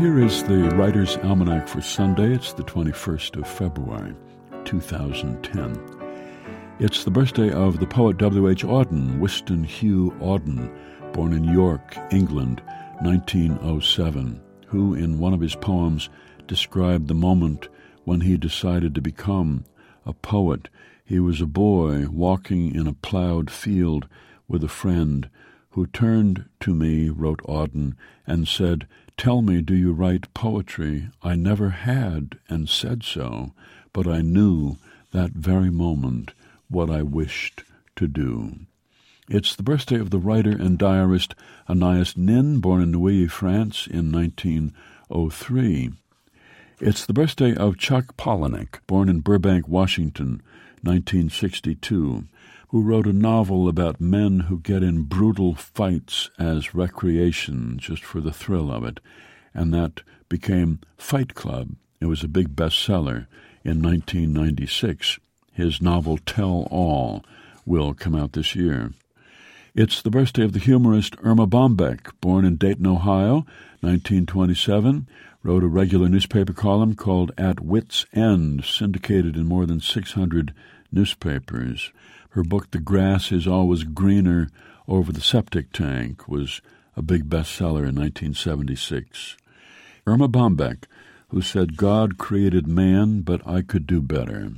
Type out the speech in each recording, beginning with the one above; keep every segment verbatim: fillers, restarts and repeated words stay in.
Here is the Writer's Almanac for Sunday. It's the twenty-first of February, two thousand ten. It's the birthday of the poet W H Auden, Wystan Hugh Auden, born in York, England, nineteen oh seven, who in one of his poems described the moment when he decided to become a poet. He was a boy walking in a plowed field with a friend who turned to me, wrote Auden, and said, "Tell me, do you write poetry? I never had and said so, but I knew that very moment what I wished to do." It's the birthday of the writer and diarist Anais Nin, born in Neuilly, France in nineteen oh three. It's the birthday of Chuck Palahniuk, born in Burbank, Washington, nineteen sixty-two, who wrote a novel about men who get in brutal fights as recreation, just for the thrill of it, and that became Fight Club. It was a big bestseller in nineteen ninety-six. His novel Tell All will come out this year. It's the birthday of the humorist Erma Bombeck, born in Dayton, Ohio, nineteen twenty-seven, wrote a regular newspaper column called At Wit's End, syndicated in more than six hundred newspapers. Her book, The Grass is Always Greener Over the Septic Tank, was a big bestseller in nineteen seventy-six. Erma Bombeck, who said, "God created man, but I could do better."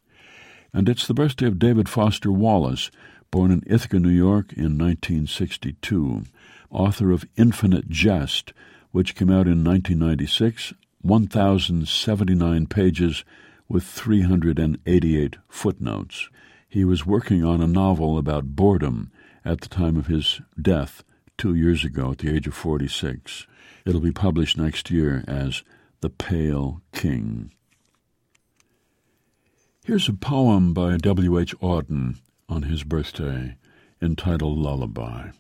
And it's the birthday of David Foster Wallace, born in Ithaca, New York in nineteen sixty-two, author of Infinite Jest, which came out in nineteen ninety-six, one thousand seventy-nine pages with three hundred eighty-eight footnotes. He was working on a novel about boredom at the time of his death two years ago at the age of forty-six. It'll be published next year as The Pale King. Here's a poem by W H Auden on his birthday, entitled Lullaby.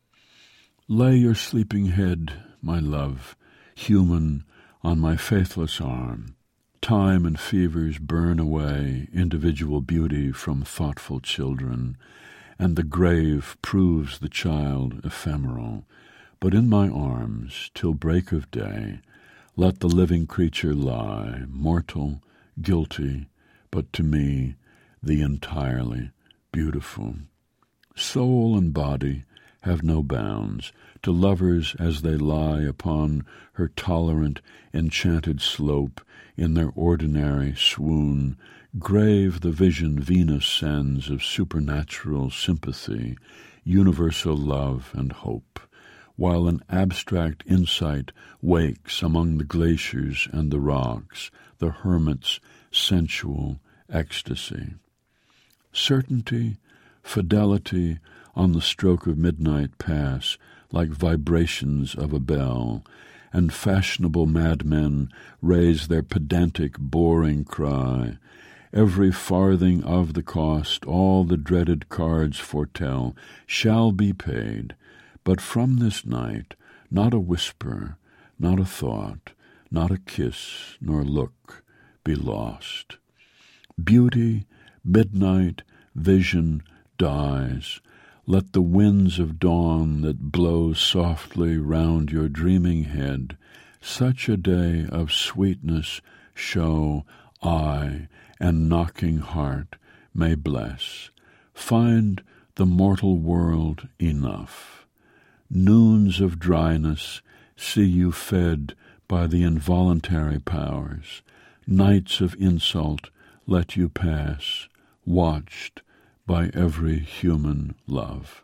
Lay your sleeping head, my love, human, on my faithless arm. Time and fevers burn away individual beauty from thoughtful children, and the grave proves the child ephemeral. But in my arms, till break of day, let the living creature lie, mortal, guilty, but to me the entirely beautiful. Soul and body have no bounds to lovers as they lie upon her tolerant, enchanted slope in their ordinary swoon. Grave the vision Venus sends of supernatural sympathy, universal love and hope, while an abstract insight wakes among the glaciers and the rocks, the hermit's sensual ecstasy. Certainty, fidelity on the stroke of midnight pass like vibrations of a bell, and fashionable madmen raise their pedantic, boring cry. Every farthing of the cost, all the dreaded cards foretell, shall be paid, but from this night not a whisper, not a thought, not a kiss nor look be lost. Beauty, midnight, vision dies. Let the winds of dawn that blow softly round your dreaming head such a day of sweetness show eye and knocking heart may bless. Find the mortal world enough. Noons of dryness see you fed by the involuntary powers. Nights of insult let you pass, watched by every human love.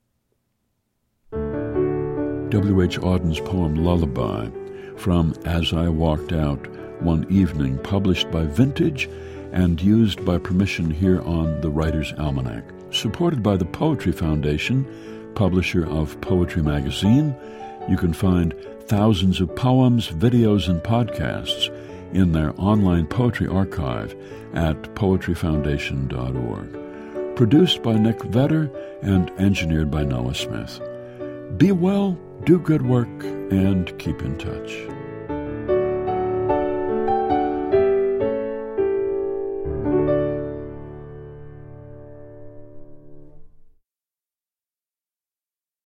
W H Auden's poem Lullaby, from As I Walked Out One Evening, published by Vintage and used by permission here on the Writer's Almanac. Supported by the Poetry Foundation, publisher of Poetry Magazine. You can find thousands of poems, videos, and podcasts in their online poetry archive at poetry foundation dot org. Produced by Nick Vetter and engineered by Noah Smith. Be well, do good work, and keep in touch.